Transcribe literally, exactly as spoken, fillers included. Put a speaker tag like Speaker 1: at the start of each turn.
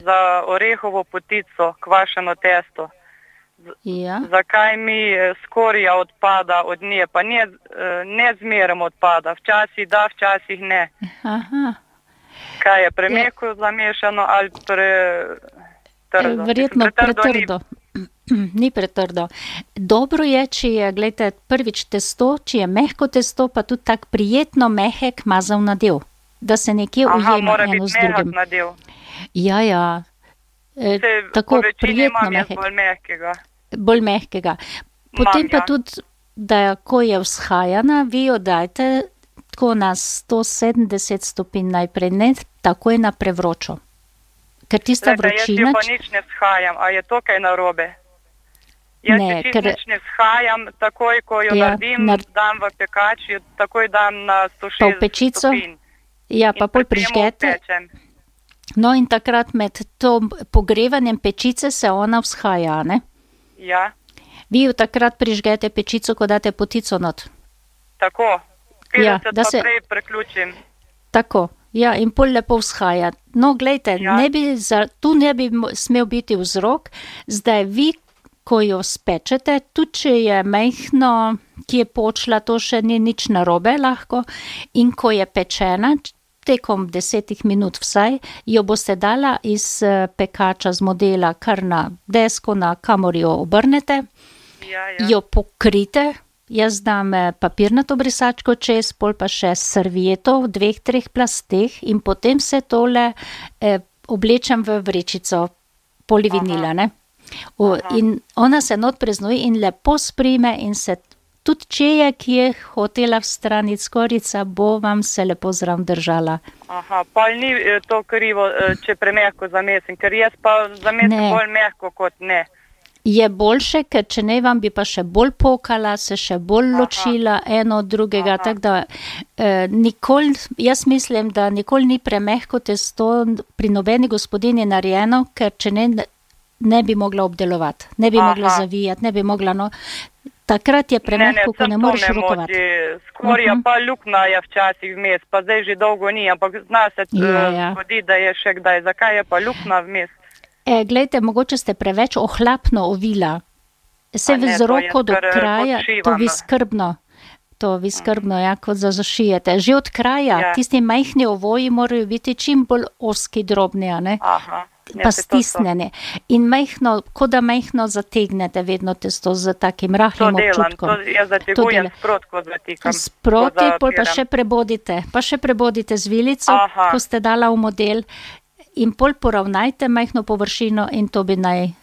Speaker 1: za orehovo potico, kvašeno testo.
Speaker 2: Ja.
Speaker 1: Zakaj mi skorja odpada od nje, pa ne, ne zmerem odpada, včasih da, včasih ne.
Speaker 2: Aha.
Speaker 1: Kaj je, premehko ja. zamešano ali pretrdo?
Speaker 2: Verjetno pretrdo. Ni... ni pretrdo. Dobro je, če je, gledajte, prvič testo, če je mehko testo, pa tudi tak prijetno mehek mazav nadev, da se nekje
Speaker 1: Aha,
Speaker 2: ujema eno z drugim.
Speaker 1: Aha, mora biti mehak nadev.
Speaker 2: Ja, ja. E,
Speaker 1: Se,
Speaker 2: tako prijetno mehek.
Speaker 1: Bolj mehkega.
Speaker 2: Bolj mehkega. Potem
Speaker 1: Mam,
Speaker 2: pa
Speaker 1: ja.
Speaker 2: tudi, da ko je vzhajana, vi jo dajte tako na sto sedemdeset stopinj najprej, ne takoj na prevročo. Ker tista
Speaker 1: Lejte,
Speaker 2: vročina...
Speaker 1: jaz jo pa nič ne vzhajam, a je to kaj narobe? Jaz
Speaker 2: ne,
Speaker 1: če
Speaker 2: ker...
Speaker 1: nič ne vzhajam, takoj, ko jo
Speaker 2: ja,
Speaker 1: naredim,
Speaker 2: nar...
Speaker 1: dam v pekač, jo takoj dam na sto šestdeset stopinj.
Speaker 2: Ja, pa pol prižgete. No in takrat med to pogrevanjem pečice se ona vzhaja, ne?
Speaker 1: Ja.
Speaker 2: Vi jo takrat prižgete pečico, ko date potico not.
Speaker 1: Tako.
Speaker 2: Ja, da
Speaker 1: pa
Speaker 2: se...
Speaker 1: prej preključim.
Speaker 2: Tako. Ja, in pol lepo vzhaja. No, glejte,
Speaker 1: ja.
Speaker 2: ne bi za, tu ne bi smel biti vzrok, zdaj vi, ko jo spečete, tudi če je majhno, ki je počla, to še ni nič narobe lahko, in ko je pečena, tekom desetih minut vsaj, jo boste dala iz pekača z modela kar na desko, na kamor jo obrnete,
Speaker 1: ja, ja.
Speaker 2: jo pokrite, jaz dam papirnato brisačko čez, pol pa še servieto v dveh, treh plasteh in potem se tole eh, oblečem v vrečico polivinila, ne? O, in ona se not preznoji in lepo sprime in se tudi če je, ki je hotela vstraniti skorica, bo vam se lepo zraven držala.
Speaker 1: Aha, pa ni to krivo, če premehko zamesim, ker jaz pa zamesim ne. bolj mehko kot ne.
Speaker 2: Je boljše, ker če ne vam bi pa še bolj pokala, se še bolj Aha. ločila eno od drugega, tako da eh, nikoli, jaz mislim, da nikoli ni premehko testo pri nobeni gospodini narejeno, ker če ne, ne bi mogla obdelovati, ne bi Aha. mogla zavijati, ne bi mogla, no, takrat je premehko, ko ne moreš rokovati.
Speaker 1: Skorja uh-huh. pa lukna je včasih vmes, pa zdaj že dolgo ni, ampak zna se
Speaker 2: ja, ja.
Speaker 1: zgodi, da je še kdaj, zakaj je pa lukna vmes?
Speaker 2: E, glejte, mogoče ste preveč ohlapno ovila. Se v zroko do kraja, to vi skrbno, to vi skrbno, ja, kot za zašijete. Že od kraja, ja. tisti majhni ovoji morajo biti čim bolj oski, drobni, a ne?
Speaker 1: Aha.
Speaker 2: Pa stisnjene. In majhno, kot da majhno zategnete vedno testo z takim rahlim občutkom.
Speaker 1: To delam, jaz zategujem sprot, ko zatikam.
Speaker 2: Sproti, pol pa še prebodite, pa še prebodite z vilico, Aha. ko ste dala v model in pol poravnajte majhno površino in to bi naj